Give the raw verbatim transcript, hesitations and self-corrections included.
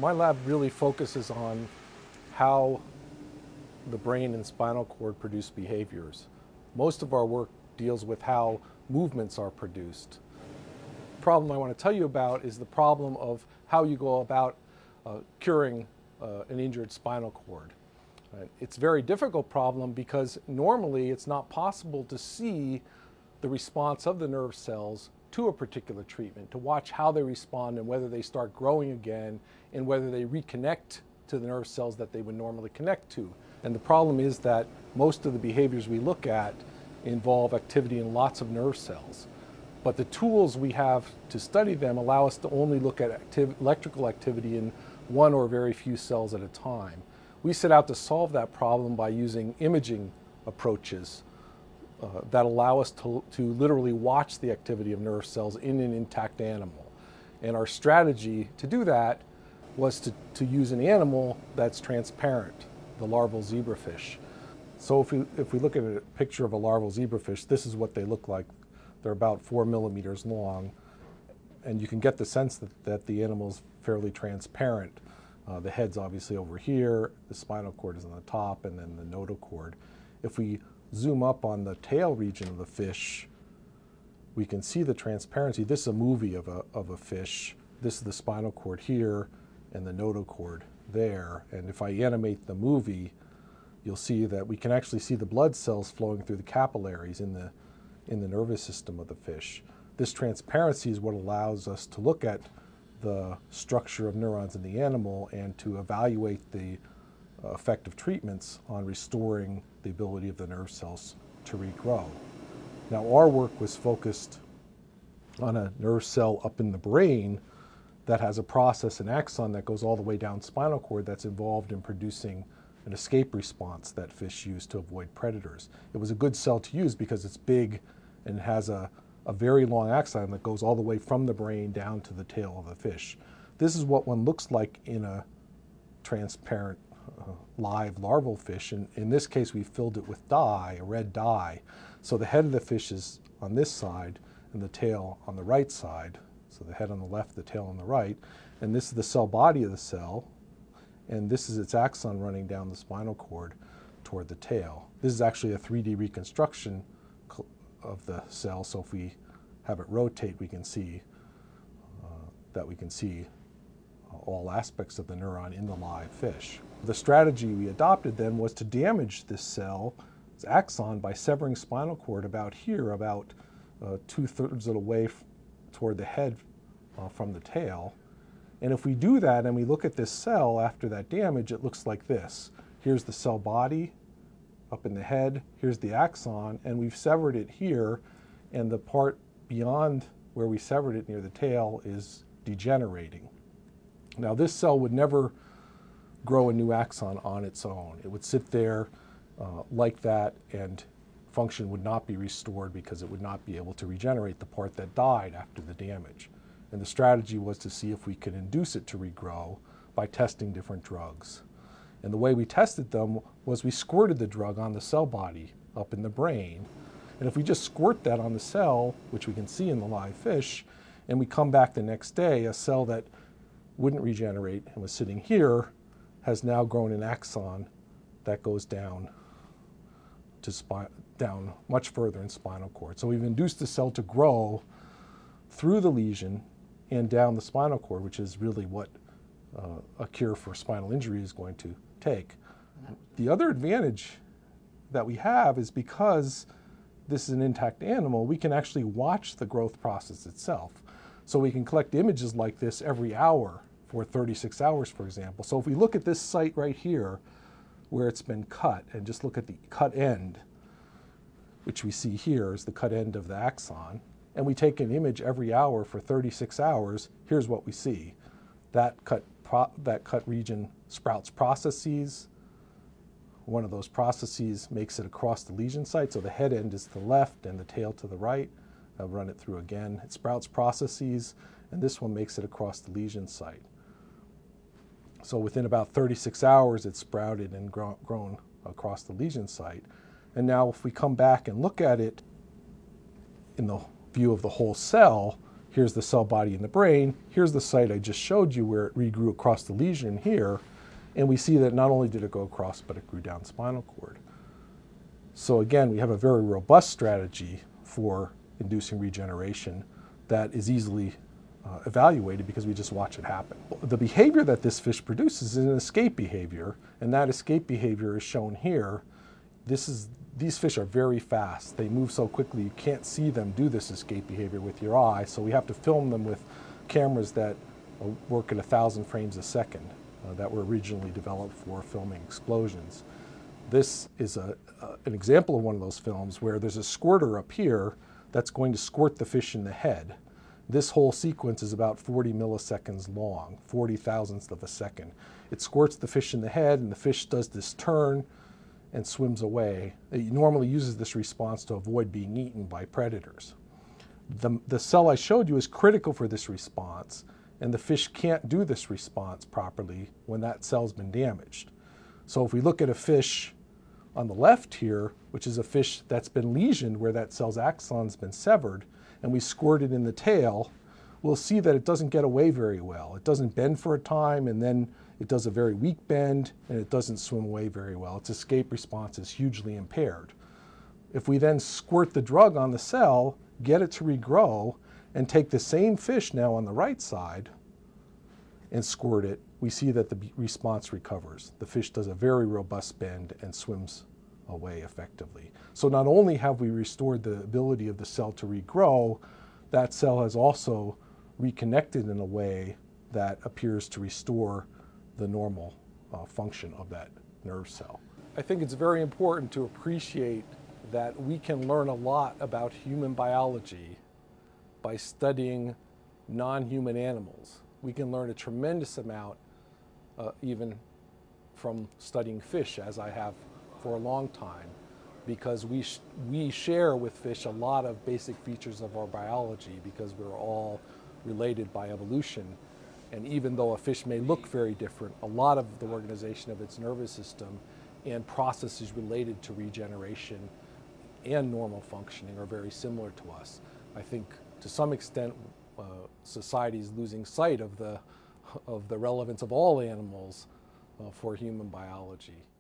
My lab really focuses on how the brain and spinal cord produce behaviors. Most of our work deals with how movements are produced. The problem I want to tell you about is the problem of how you go about uh, curing uh, an injured spinal cord. Uh, it's a very difficult problem because normally it's not possible to see the response of the nerve cells to a particular treatment, to watch how they respond and whether they start growing again and whether they reconnect to the nerve cells that they would normally connect to. And the problem is that most of the behaviors we look at involve activity in lots of nerve cells. But the tools we have to study them allow us to only look at activ- electrical activity in one or very few cells at a time. We set out to solve that problem by using imaging approaches uh, that allow us to, to literally watch the activity of nerve cells in an intact animal. And our strategy to do that was to, to use an animal that's transparent, the larval zebrafish. So if we, if we look at a picture of a larval zebrafish, this is what they look like. They're about four millimeters long, and you can get the sense that, that the animal's fairly transparent. Uh, the head's obviously over here, the spinal cord is on the top, and then the notochord. If we zoom up on the tail region of the fish, we can see the transparency. This is a movie of a, of a fish. This is the spinal cord here, and the notochord there. And if I animate the movie, you'll see that we can actually see the blood cells flowing through the capillaries in the in the nervous system of the fish. This transparency is what allows us to look at the structure of neurons in the animal and to evaluate the uh, effect of treatments on restoring the ability of the nerve cells to regrow. Now, our work was focused on a nerve cell up in the brain that has a process, an axon that goes all the way down spinal cord that's involved in producing an escape response that fish use to avoid predators. It was a good cell to use because it's big and has a, a very long axon that goes all the way from the brain down to the tail of the fish. This is what one looks like in a transparent uh, live larval fish. And in this case, we filled it with dye, a red dye. So the head of the fish is on this side and the tail on the right side. So the head on the left, the tail on the right. And this is the cell body of the cell. And this is its axon running down the spinal cord toward the tail. This is actually a three D reconstruction of the cell, so if we have it rotate, we can see uh, that we can see uh, all aspects of the neuron in the live fish. The strategy we adopted then was to damage this cell's axon by severing spinal cord about here, about uh, two-thirds of the way f- toward the head uh, from the tail. And if we do that and we look at this cell after that damage, it looks like this. Here's the cell body up in the head, here's the axon, and we've severed it here, and the part beyond where we severed it near the tail is degenerating. Now, this cell would never grow a new axon on its own. It would sit there uh, like that, and function would not be restored because it would not be able to regenerate the part that died after the damage. And the strategy was to see if we could induce it to regrow by testing different drugs. And the way we tested them was we squirted the drug on the cell body up in the brain. And if we just squirt that on the cell, which we can see in the live fish, and we come back the next day, a cell that wouldn't regenerate and was sitting here has now grown an axon that goes down to spi- down much further in spinal cord. So we've induced the cell to grow through the lesion and down the spinal cord, which is really what uh, a cure for spinal injury is going to take. The other advantage that we have is because this is an intact animal, we can actually watch the growth process itself. So we can collect images like this every hour for thirty-six hours, for example. So if we look at this site right here where it's been cut and just look at the cut end, which we see here is the cut end of the axon, and we take an image every hour for thirty-six hours, here's what we see. That cut, pro- that cut region sprouts processes. One of those processes makes it across the lesion site, so the head end is to the left and the tail to the right. I'll run it through again. It sprouts processes, and this one makes it across the lesion site. So within about thirty-six hours, it's sprouted and grow- grown across the lesion site. And now if we come back and look at it in the view of the whole cell, Here's the cell body in the brain. Here's the site I just showed you where it regrew across the lesion here. And we see that not only did it go across, but it grew down spinal cord. So again, we have a very robust strategy for inducing regeneration that is easily uh, evaluated because we just watch it happen. The behavior that this fish produces is an escape behavior, and that escape behavior is shown here. This is, these fish are very fast. They move so quickly you can't see them do this escape behavior with your eye, so we have to film them with cameras that uh, work at a thousand frames a second uh, that were originally developed for filming explosions. This is a, uh, an example of one of those films where there's a squirter up here that's going to squirt the fish in the head. This whole sequence is about forty milliseconds long, forty thousandths of a second. It squirts the fish in the head, and the fish does this turn and swims away. It normally uses this response to avoid being eaten by predators. The, the cell I showed you is critical for this response, and the fish can't do this response properly when that cell's been damaged. So if we look at a fish on the left here, which is a fish that's been lesioned where that cell's axon's been severed, and we squirt it in the tail, we'll see that it doesn't get away very well. It doesn't bend for a time, and then it does a very weak bend, and it doesn't swim away very well. Its escape response is hugely impaired. If we then squirt the drug on the cell, get it to regrow, and take the same fish now on the right side and squirt it, we see that the response recovers. The fish does a very robust bend and swims away effectively. So not only have we restored the ability of the cell to regrow, that cell has also reconnected in a way that appears to restore the normal uh, function of that nerve cell. I think it's very important to appreciate that we can learn a lot about human biology by studying non-human animals. We can learn a tremendous amount uh, even from studying fish, as I have for a long time, because we, sh we share with fish a lot of basic features of our biology because we're all related by evolution. And even though a fish may look very different, a lot of the organization of its nervous system and processes related to regeneration and normal functioning are very similar to us. I think to some extent uh, society is losing sight of the, of the relevance of all animals uh, for human biology.